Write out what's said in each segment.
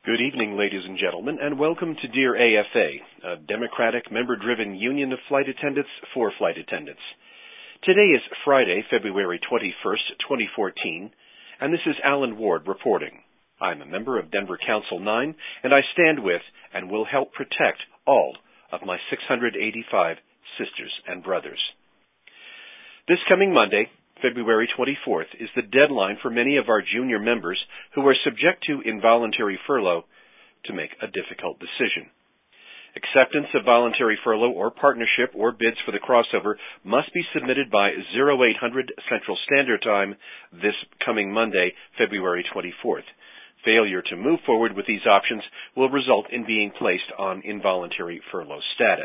Good evening, ladies and gentlemen, and welcome to Dear AFA, a democratic, member-driven union of flight attendants for flight attendants. Today is Friday, February 21st, 2014, and this is Alan Ward reporting. I'm a member of Denver Council 9, and I stand with and will help protect all of my 685 sisters and brothers. This coming Monday, February 24th, is the deadline for many of our junior members who are subject to involuntary furlough to make a difficult decision. Acceptance of voluntary furlough or partnership or bids for the crossover must be submitted by 0800 Central Standard Time this coming Monday, February 24th. Failure to move forward with these options will result in being placed on involuntary furlough status.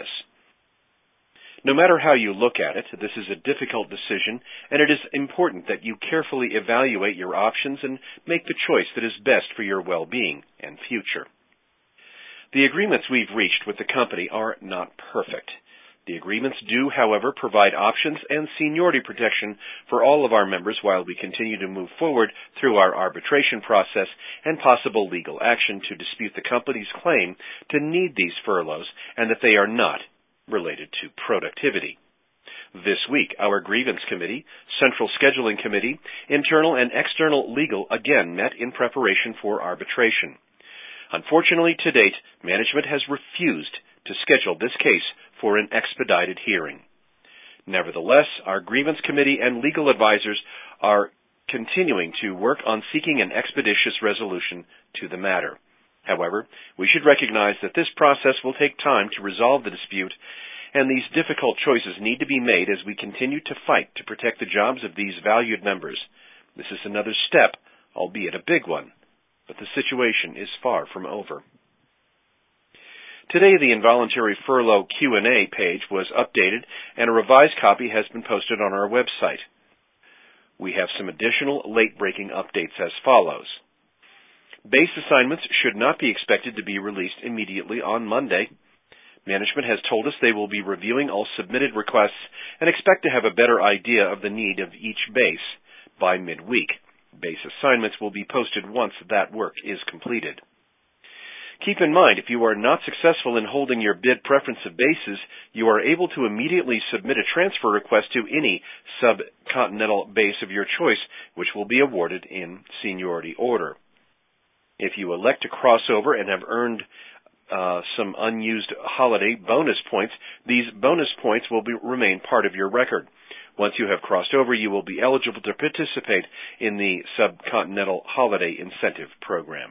No matter how you look at it, this is a difficult decision, and it is important that you carefully evaluate your options and make the choice that is best for your well-being and future. The agreements we've reached with the company are not perfect. The agreements do, however, provide options and seniority protection for all of our members while we continue to move forward through our arbitration process and possible legal action to dispute the company's claim to need these furloughs and that they are not related to productivity. This week, our Grievance Committee, Central Scheduling Committee, Internal and External Legal again met in preparation for arbitration. Unfortunately, to date, management has refused to schedule this case for an expedited hearing. Nevertheless, our Grievance Committee and legal advisors are continuing to work on seeking an expeditious resolution to the matter. However, we should recognize that this process will take time to resolve the dispute, and these difficult choices need to be made as we continue to fight to protect the jobs of these valued members. This is another step, albeit a big one, but the situation is far from over. Today, the involuntary furlough Q&A page was updated, and a revised copy has been posted on our website. We have some additional late-breaking updates as follows. Base assignments should not be expected to be released immediately on Monday. Management has told us they will be reviewing all submitted requests and expect to have a better idea of the need of each base by midweek. Base assignments will be posted once that work is completed. Keep in mind, if you are not successful in holding your bid preference of bases, you are able to immediately submit a transfer request to any subcontinental base of your choice, which will be awarded in seniority order. If you elect to cross over and have earned some unused holiday bonus points, these bonus points will remain part of your record. Once you have crossed over, you will be eligible to participate in the Subcontinental Holiday Incentive Program.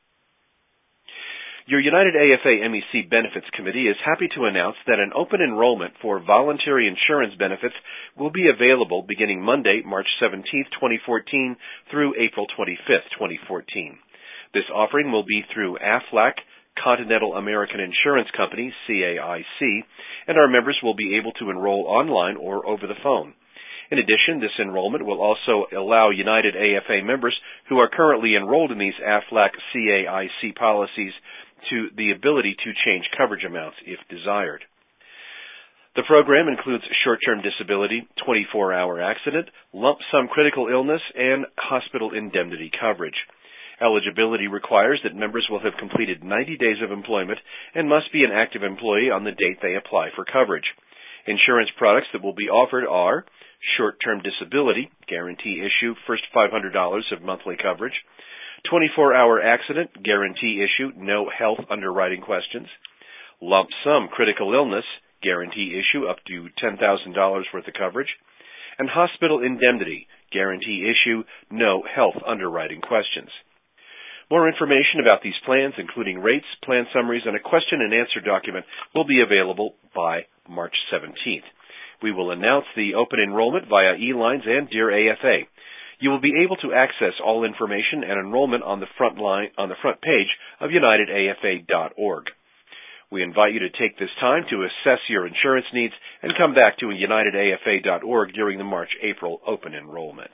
Your United AFA MEC Benefits Committee is happy to announce that an open enrollment for voluntary insurance benefits will be available beginning Monday, March 17, 2014 through April 25, 2014. This offering will be through AFLAC, Continental American Insurance Company, CAIC, and our members will be able to enroll online or over the phone. In addition, this enrollment will also allow United AFA members who are currently enrolled in these AFLAC CAIC policies to the ability to change coverage amounts if desired. The program includes short-term disability, 24-hour accident, lump sum critical illness, and hospital indemnity coverage. Eligibility requires that members will have completed 90 days of employment and must be an active employee on the date they apply for coverage. Insurance products that will be offered are short-term disability, guarantee issue, first $500 of monthly coverage, 24-hour accident, guarantee issue, no health underwriting questions, lump sum critical illness, guarantee issue up to $10,000 worth of coverage, and hospital indemnity, guarantee issue, no health underwriting questions. More information about these plans, including rates, plan summaries, and a question and answer document, will be available by March 17th. We will announce the open enrollment via e-lines and Dear AFA. You will be able to access all information and enrollment on the front page of unitedafa.org. We invite you to take this time to assess your insurance needs and come back to unitedafa.org during the March-April open enrollment.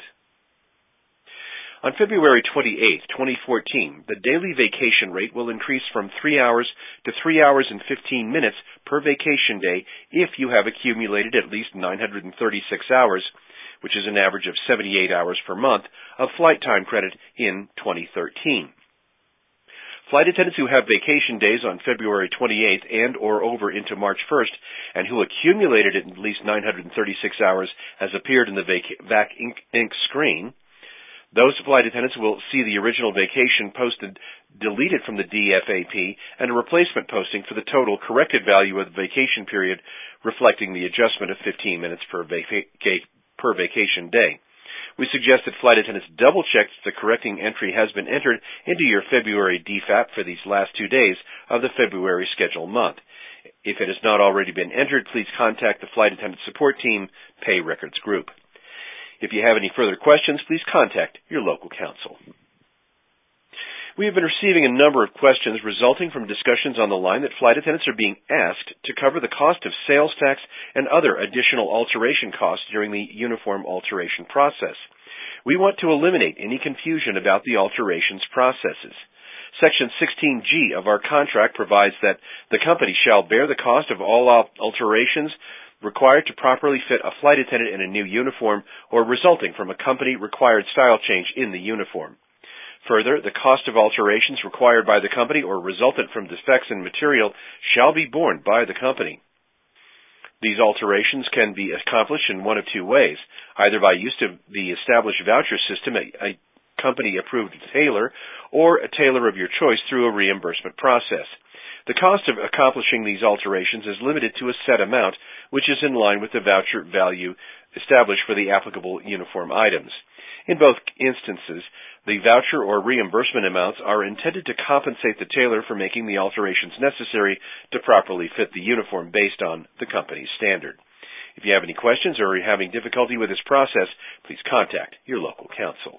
On February 28, 2014, the daily vacation rate will increase from 3 hours to 3 hours and 15 minutes per vacation day if you have accumulated at least 936 hours, which is an average of 78 hours per month, of flight time credit in 2013. Flight attendants who have vacation days on February 28th and or over into March 1st and who accumulated at least 936 hours as appeared in the VAC Inc. screen, those flight attendants will see the original vacation posted deleted from the DFAP and a replacement posting for the total corrected value of the vacation period reflecting the adjustment of 15 minutes per vacation day. We suggest that flight attendants double-check that the correcting entry has been entered into your February DFAP for these last 2 days of the February schedule month. If it has not already been entered, please contact the Flight Attendant Support Team, Pay Records Group. If you have any further questions, please contact your local council. We have been receiving a number of questions resulting from discussions on the line that flight attendants are being asked to cover the cost of sales tax and other additional alteration costs during the uniform alteration process. We want to eliminate any confusion about the alterations processes. Section 16G of our contract provides that the company shall bear the cost of all alterations required to properly fit a flight attendant in a new uniform or resulting from a company-required style change in the uniform. Further, the cost of alterations required by the company or resultant from defects in material shall be borne by the company. These alterations can be accomplished in one of two ways, either by use of the established voucher system, a company-approved tailor, or a tailor of your choice through a reimbursement process. The cost of accomplishing these alterations is limited to a set amount, which is in line with the voucher value established for the applicable uniform items. In both instances, the voucher or reimbursement amounts are intended to compensate the tailor for making the alterations necessary to properly fit the uniform based on the company's standard. If you have any questions or are having difficulty with this process, please contact your local council.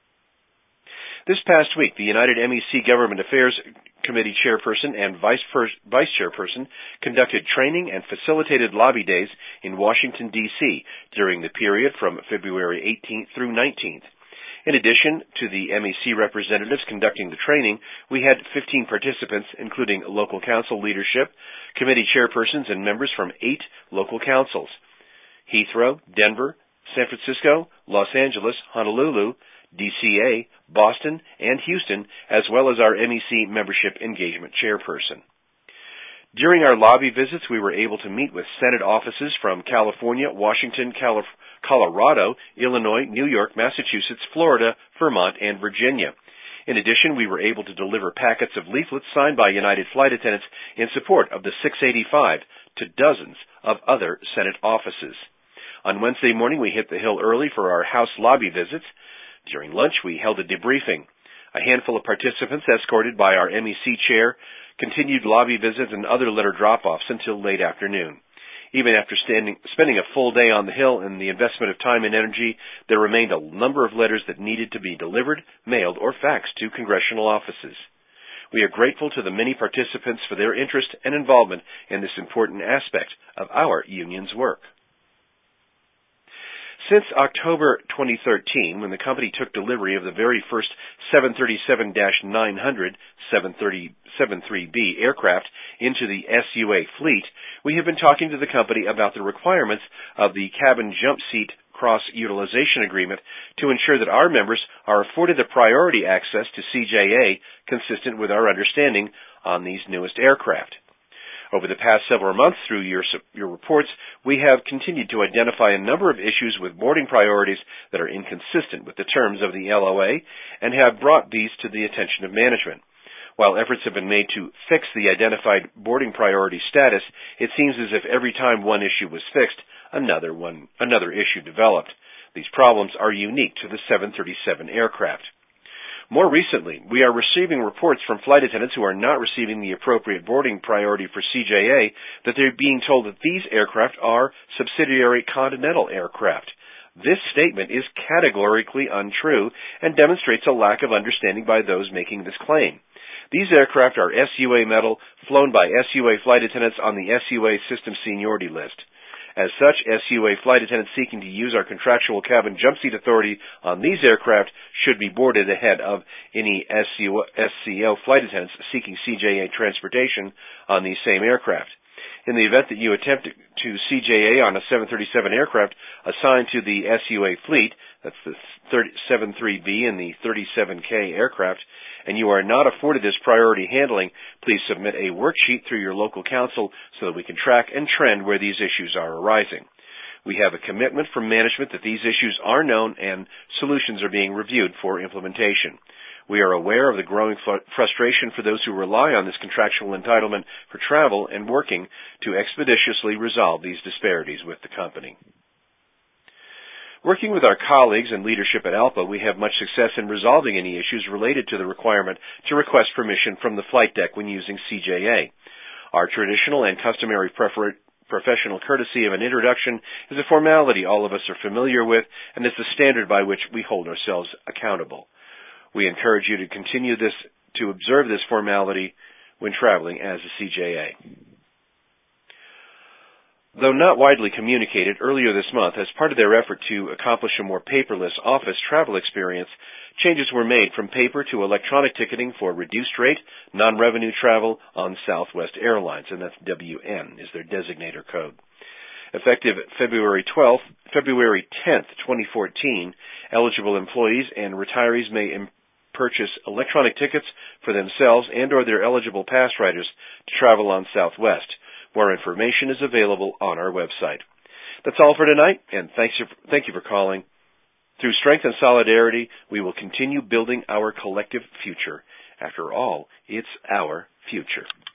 This past week, the United MEC Government Affairs Committee Chairperson and Vice Chairperson conducted training and facilitated lobby days in Washington, D.C. during the period from February 18th through 19th. In addition to the MEC representatives conducting the training, we had 15 participants, including local council leadership, committee chairpersons, and members from 8 local councils: Heathrow, Denver, San Francisco, Los Angeles, Honolulu, DCA, Boston, and Houston, as well as our MEC Membership Engagement Chairperson. During our lobby visits, we were able to meet with Senate offices from California, Washington, Colorado, Illinois, New York, Massachusetts, Florida, Vermont, and Virginia. In addition, we were able to deliver packets of leaflets signed by United flight attendants in support of the 685 to dozens of other Senate offices. On Wednesday morning, we hit the Hill early for our House lobby visits. During lunch, we held a debriefing. A handful of participants, escorted by our MEC chair, continued lobby visits and other letter drop-offs until late afternoon. Even after spending a full day on the Hill and the investment of time and energy, there remained a number of letters that needed to be delivered, mailed, or faxed to congressional offices. We are grateful to the many participants for their interest and involvement in this important aspect of our union's work. Since October 2013, when the company took delivery of the very first 737-900 737-3B aircraft into the SUA fleet, we have been talking to the company about the requirements of the cabin jump seat cross-utilization agreement to ensure that our members are afforded the priority access to CJA consistent with our understanding on these newest aircraft. Over the past several months, through your reports, we have continued to identify a number of issues with boarding priorities that are inconsistent with the terms of the LOA and have brought these to the attention of management. While efforts have been made to fix the identified boarding priority status, it seems as if every time one issue was fixed, another issue developed. These problems are unique to the 737 aircraft. More recently, we are receiving reports from flight attendants who are not receiving the appropriate boarding priority for CJA that they're being told that these aircraft are subsidiary Continental aircraft. This statement is categorically untrue and demonstrates a lack of understanding by those making this claim. These aircraft are SUA metal, flown by SUA flight attendants on the SUA system seniority list. As such, SUA flight attendants seeking to use our contractual cabin jump seat authority on these aircraft should be boarded ahead of any SCO flight attendants seeking CJA transportation on these same aircraft. In the event that you attempt to CJA on a 737 aircraft assigned to the SUA fleet, that's the 73B and the 37K aircraft, and you are not afforded this priority handling, please submit a worksheet through your local council so that we can track and trend where these issues are arising. We have a commitment from management that these issues are known and solutions are being reviewed for implementation. We are aware of the growing frustration for those who rely on this contractual entitlement for travel and working to expeditiously resolve these disparities with the company. Working with our colleagues and leadership at ALPA, we have much success in resolving any issues related to the requirement to request permission from the flight deck when using CJA. Our traditional and customary professional courtesy of an introduction is a formality all of us are familiar with and is the standard by which we hold ourselves accountable. We encourage you to continue to observe this formality when traveling as a CJA. Though not widely communicated, earlier this month, as part of their effort to accomplish a more paperless office travel experience, changes were made from paper to electronic ticketing for reduced rate, non-revenue travel on Southwest Airlines, and that's WN is their designator code. Effective February 10th, 2014, eligible employees and retirees may purchase electronic tickets for themselves and or their eligible pass riders to travel on Southwest. More information is available on our website. That's all for tonight, and thank you for calling. Through strength and solidarity, we will continue building our collective future. After all, it's our future.